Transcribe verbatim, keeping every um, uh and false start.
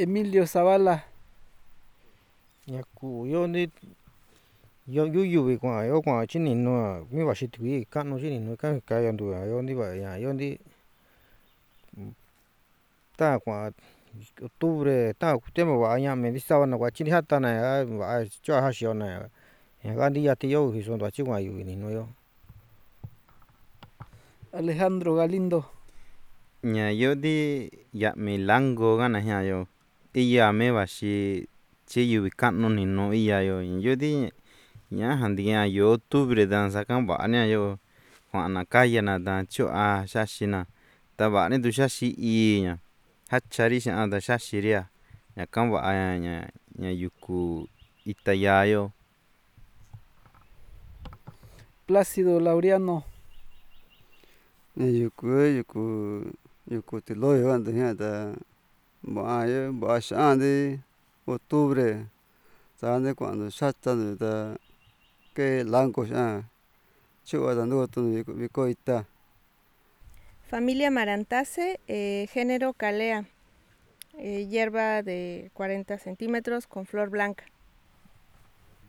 Emilio Zavala. Nhà cụ yo đi yo yu yu bị qua yo qua chỉ nhìn nó mới vào xịt thủy cắt nó chỉ nhìn nó cái cái anh tuổi yo đi vậy nhà yo đi ta qua octubre ta tema va nhà mình đi sau nó qua chỉ hạt ta này va cho hạt xíu này nhà cái đi thì yo thì xong đó chỉ qua yu nhìn nó yo Alejandro Galindo. Nhà yo đi ya mi lango cái này nhà yo iya me va si chỉ yu bị cắt nó nhìn nó iya yo yo đi nhà hàng đi nhà yo octubre dan sacan va nhà yo khoảng là cái nhà dan cho a sa na ta va nên tu sa si i nha hát chari sa da sa siria nhà cam va nhà nhà yuku itaya yo Plácido Laureano. yuku yuku yuku ti lo yo anda ya ta ba yo ba sha de octubre sande cuando sata de ta que lanco ya chua dando tu bicoita. Familia Marantase, eh, género Calea, eh, hierba de cuarenta centímetros con flor blanca.